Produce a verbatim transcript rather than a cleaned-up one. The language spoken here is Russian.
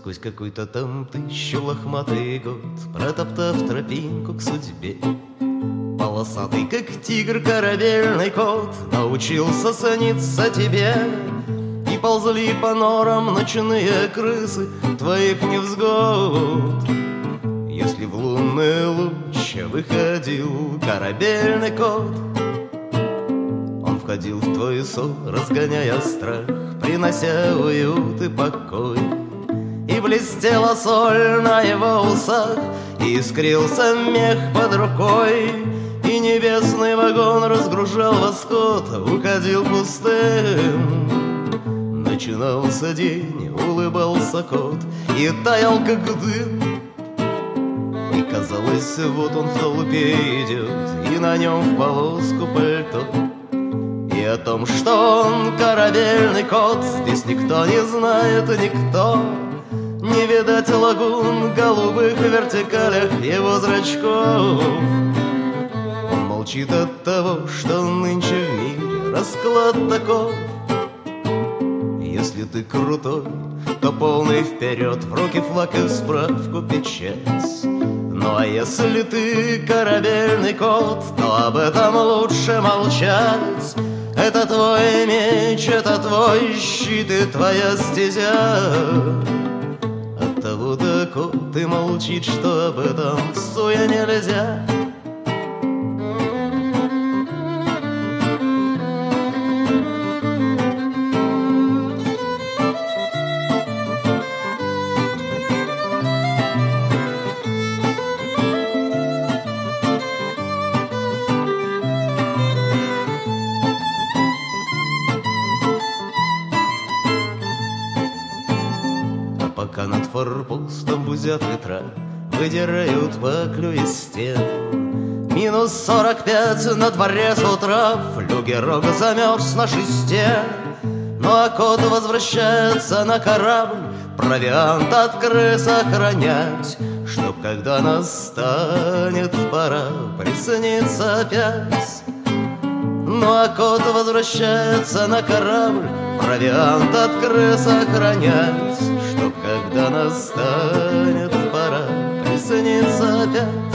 Сквозь какой-то там тысячу лохматый год, протоптав тропинку к судьбе, полосатый, как тигр, корабельный кот научился сниться тебе. И ползли по норам ночные крысы твоих невзгод. Если в лунный луч выходил корабельный кот, он входил в твой сон, разгоняя страх, принося уют и покой. И блестела соль на его усах, и искрился мех под рукой. И небесный вагон разгружал восход, уходил пустым. Начинался день, улыбался кот и таял, как дым. И казалось, вот он в толпе идет, и на нем в полоску пальто. И о том, что он корабельный кот, здесь никто не знает, никто. Не видать лагун, голубых вертикалях его зрачков. Он молчит от того, что нынче в мире расклад таков. Если ты крутой, то полный вперед, в руки флаг и справку печать. Ну а если ты корабельный кот, то об этом лучше молчать. Это твой меч, это твой щит и твоя стезя. Оттого-то кот и молчит, что об этом всуе нельзя. Пока над форпостом бузят ветра, выдирают паклю из стен. Минус сорок пять на дворе с утра, флюгерок замерз на шесте. Ну а кот возвращается на корабль, провиант от крыс охранять, чтоб когда настанет пора, приснится опять. Ну а кот возвращается на корабль, провиант от крыс охранять, чтоб когда настанет пора, приснится опять.